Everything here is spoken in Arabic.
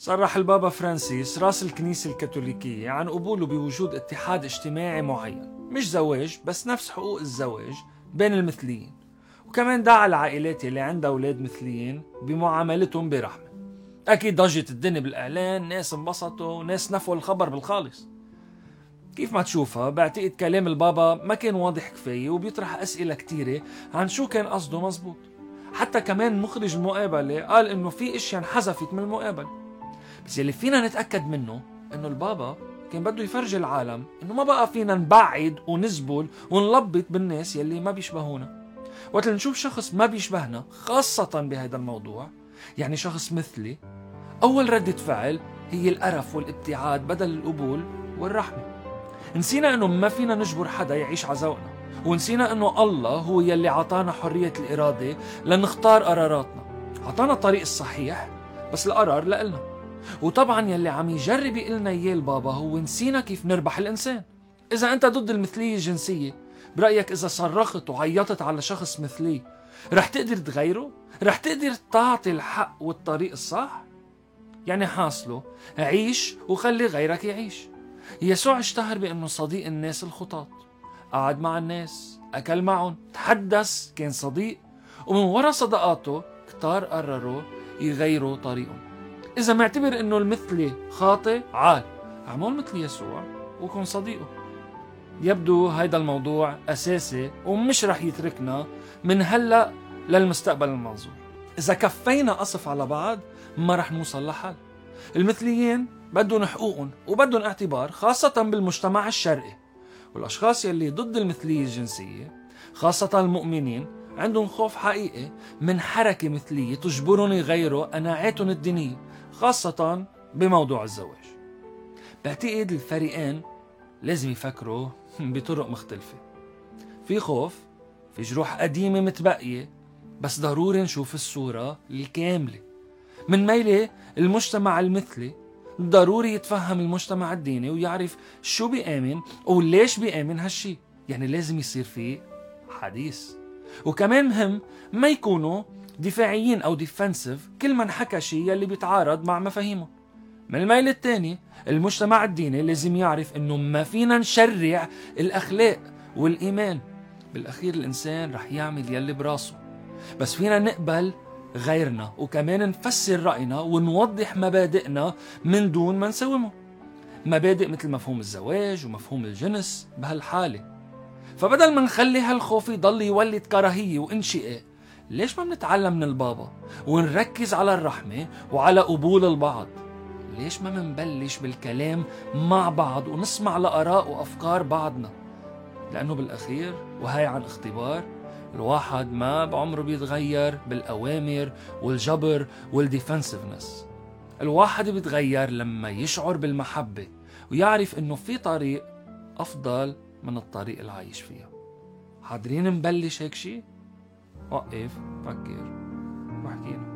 صرح البابا فرانسيس راس الكنيسة الكاثوليكية عن قبوله بوجود اتحاد اجتماعي معين، مش زواج بس نفس حقوق الزواج بين المثليين، وكمان دعا العائلات اللي عندها أولاد مثليين بمعاملتهم برحمة. أكيد ضجت الدنيا بالإعلان، ناس انبسطوا وناس نفوا الخبر بالخالص. كيف ما تشوفها بعتقد كلام البابا ما كان واضح كفاية وبيطرح أسئلة كتيرة عن شو كان قصده مزبوط. حتى كمان مخرج المقابلة قال إنه في اشياء انحذفت من المقابلة، بس اللي فينا نتأكد منه إنه البابا كان بده يفرج العالم إنه ما بقى فينا نبعد ونزبل ونلبط بالناس يلي ما بيشبهونا. وقت نشوف شخص ما بيشبهنا خاصة بهذا الموضوع، يعني شخص مثلي، أول ردة فعل هي القرف والابتعاد بدل القبول والرحمة. نسينا إنه ما فينا نجبر حدا يعيش على ذوقنا، ونسينا إنه الله هو يلي عطانا حرية الإرادة لنختار قراراتنا. عطانا الطريق الصحيح بس القرار لإلنا. وطبعا يلي عم يجرب يقلنا إياه البابا هو نسينا كيف نربح الإنسان. إذا أنت ضد المثلية الجنسية، برأيك إذا صرخت وعيطت على شخص مثلي رح تقدر تغيره؟ رح تقدر تعطي الحق والطريق الصح؟ يعني حاصله عيش وخلي غيرك يعيش. يسوع اشتهر بأنه صديق الناس الخطاة، قعد مع الناس، أكل معهم، تحدث، كان صديق، ومن وراء صداقاته كتار قرروا يغيروا طريقهم. إذا معتبر أنه المثلي خاطئ، عال اعمل مثل يسوع وكن صديقه. يبدو هيدا الموضوع أساسي ومش رح يتركنا من هلأ للمستقبل المنظور. إذا كفينا قصف على بعض ما رح نوصل لحل. المثليين بدهم حقوقهم وبدهم اعتبار، خاصة بالمجتمع الشرقي. والأشخاص يلي ضد المثلية الجنسية، خاصة المؤمنين، عندهم خوف حقيقي من حركة مثلية تجبرهم يغيروا قناعاتهم الدينية، خاصة بموضوع الزواج. بعتقد الفريقين لازم يفكروا بطرق مختلفة. في خوف، في جروح قديمة متبقية، بس ضروري نشوف الصورة الكاملة. من ميلة المجتمع المثلي ضروري يتفهم المجتمع الديني ويعرف شو بيآمن وليش بيآمن هالشي. يعني لازم يصير فيه حديث. وكمان مهم ما يكونوا دفاعيين أو ديفنسيف كل من حكى شي يلي بيتعارض مع مفاهيمه. من الميل التاني المجتمع الديني لازم يعرف انه ما فينا نشرع الأخلاق والإيمان. بالأخير الإنسان رح يعمل يلي براسه، بس فينا نقبل غيرنا وكمان نفسر رأينا ونوضح مبادئنا من دون ما نساومه. مبادئ مثل مفهوم الزواج ومفهوم الجنس بهالحالة. فبدل ما نخلي هالخوف يضل يولد كراهية وانشقاق، ليش ما بنتعلم من البابا ونركز على الرحمة وعلى قبول البعض؟ ليش ما منبلش بالكلام مع بعض ونسمع لآراء وأفكار بعضنا؟ لأنه بالأخير وهي عن اختبار، الواحد ما بعمره بيتغير بالأوامر والجبر والديفنسيفنس. الواحد بيتغير لما يشعر بالمحبة ويعرف انه في طريق أفضل من الطريق اللي عايش فيها. حاضرين نبلش هيك شي؟ وقف، فكر واحكينا.